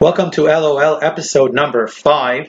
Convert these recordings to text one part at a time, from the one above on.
Welcome to LOL episode number 5.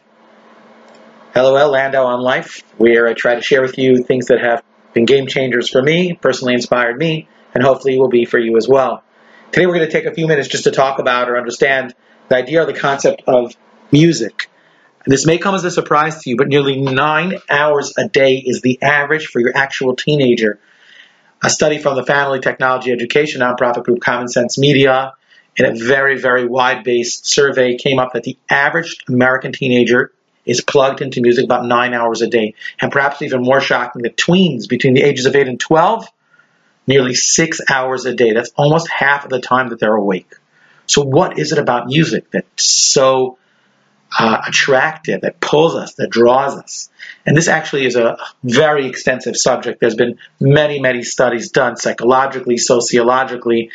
LOL Landau on Life, where I try to share with you things that have been game changers for me, personally inspired me, and hopefully will be for you as well. Today we're going to take a few minutes just to talk about or understand the idea or the concept of music. This may come as a surprise to you, but nearly 9 hours a day is the average for your actual teenager. A study from the Family Technology Education nonprofit group Common Sense Media, in a very, very wide-based survey, came up that the average American teenager is plugged into music about 9 hours a day. And perhaps even more shocking, the tweens between the ages of 8 and 12, nearly 6 hours a day. That's almost half of the time that they're awake. So what is it about music that's so attractive, that pulls us, that draws us? And this actually is a very extensive subject. There's been many, many studies done psychologically, sociologically,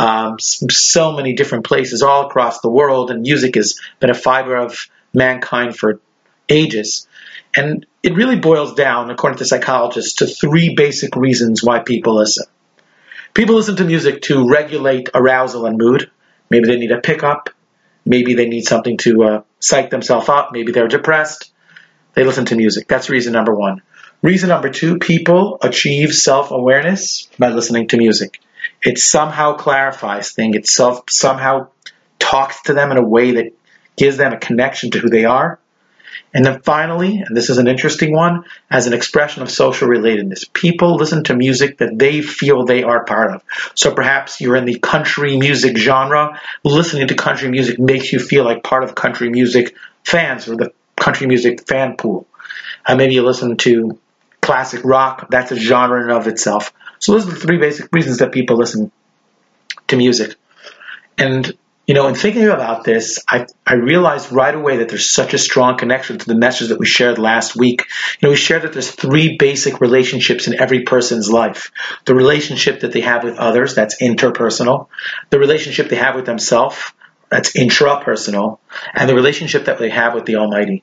so many different places all across the world, and music has been a fiber of mankind for ages. And it really boils down, according to psychologists, to 3 basic reasons why people listen. People listen to music to regulate arousal and mood. Maybe they need a pickup. Maybe they need something to psych themselves up. Maybe they're depressed. They listen to music. That's reason number 1. Reason number 2, people achieve self-awareness by listening to music. It somehow clarifies things. It somehow talks to them in a way that gives them a connection to who they are. And then finally, and this is an interesting one, as an expression of social relatedness. People listen to music that they feel they are part of. So perhaps you're in the country music genre. Listening to country music makes you feel like part of country music fans or the country music fan pool. Maybe you listen to classic rock. That's a genre in and of itself. So those are the 3 basic reasons that people listen to music. And in thinking about this, I realized right away that there's such a strong connection to the message that we shared last week. We shared that there's 3 basic relationships in every person's life. The relationship that they have with others, that's interpersonal. The relationship they have with themselves, that's intrapersonal. And the relationship that they have with the Almighty.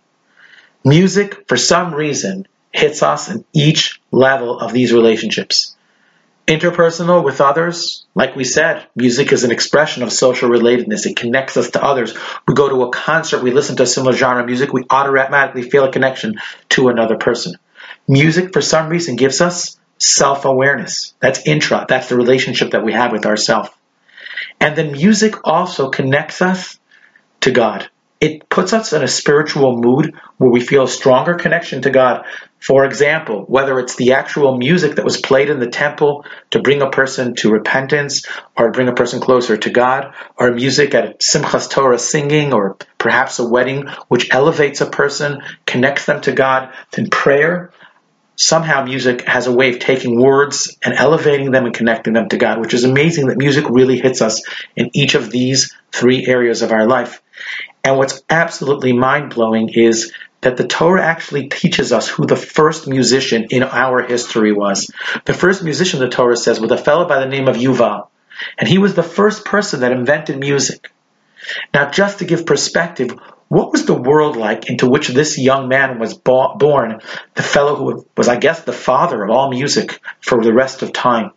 Music, for some reason, hits us in each level of these relationships. Interpersonal with others, like we said, music is an expression of social relatedness. It connects us to others. We go to a concert, we listen to a similar genre of music, we automatically feel a connection to another person. Music, for some reason, gives us self-awareness. That's intra. That's the relationship that we have with ourselves. And then music also connects us to God. It puts us in a spiritual mood where we feel a stronger connection to God. For example, whether it's the actual music that was played in the temple to bring a person to repentance or bring a person closer to God, or music at Simchas Torah singing, or perhaps a wedding which elevates a person, connects them to God, then prayer. Somehow music has a way of taking words and elevating them and connecting them to God, which is amazing that music really hits us in each of these 3 areas of our life. And what's absolutely mind-blowing is that the Torah actually teaches us who the first musician in our history was. The first musician, the Torah says, was a fellow by the name of Yuval. And he was the first person that invented music. Now, just to give perspective, what was the world like into which this young man was born, the fellow who was, I guess, the father of all music for the rest of time?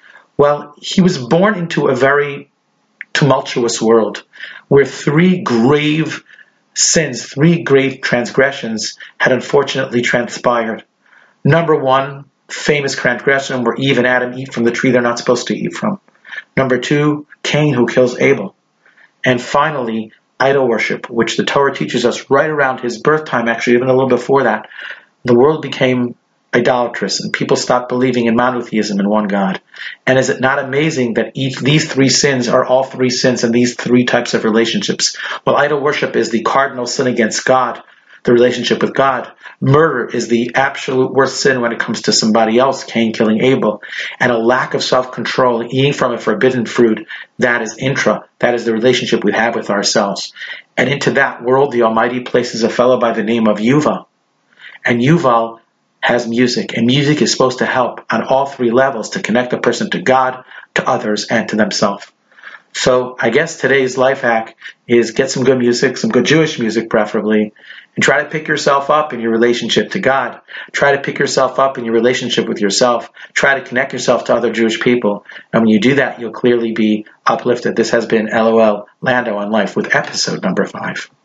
Well, he was born into a very tumultuous world where 3 grave sins, 3 grave transgressions had unfortunately transpired. Number 1, famous transgression where Eve and Adam eat from the tree they're not supposed to eat from. Number 2, Cain who kills Abel. And finally, idol worship, which the Torah teaches us right around his birth time, actually even a little before that. The world became idolatrous, and people stopped believing in monotheism in one God. And is it not amazing that these 3 sins are all 3 sins in these 3 types of relationships? Well, idol worship is the cardinal sin against God, the relationship with God. Murder is the absolute worst sin when it comes to somebody else, Cain killing Abel. And a lack of self-control, eating from a forbidden fruit, that is intra. That is the relationship we have with ourselves. And into that world, the Almighty places a fellow by the name of Yuval. And Yuval has music, and music is supposed to help on all 3 levels to connect a person to God, to others, and to themselves. So I guess today's life hack is get some good music, some good Jewish music preferably, and try to pick yourself up in your relationship to God. Try to pick yourself up in your relationship with yourself. Try to connect yourself to other Jewish people. And when you do that, you'll clearly be uplifted. This has been LOL Lando on Life with episode number 5.